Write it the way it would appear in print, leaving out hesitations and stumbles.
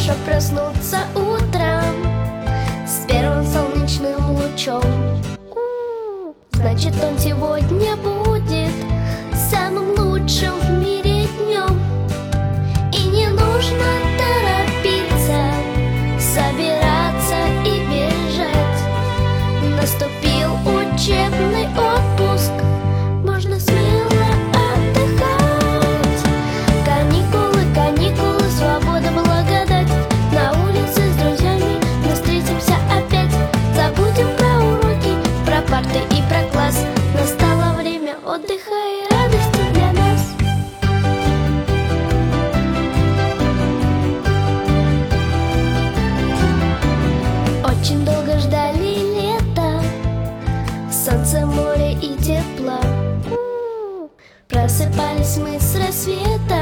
хорошо проснуться утром с первым солнечным лучом. Значит, он сегодня будет самым лучшим в мире днем. И не нужно торопиться, собираться и бежать. Наступил учебный отпуск, можно смело отдыхать. Каникулы, каникулы, свобода, благодать. На улице с друзьями мы встретимся опять. Забудем про уроки, про парты и про класс. Настало время отдыха и радости для нас. Очень долго ждали лета, солнце, море и тепла. Просыпались мы с рассвета